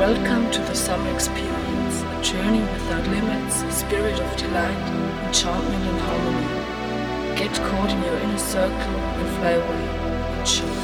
Welcome to the summer experience, a journey without limits, a spirit of delight, enchantment and harmony. Get caught in your inner circle and fly away. Enjoy.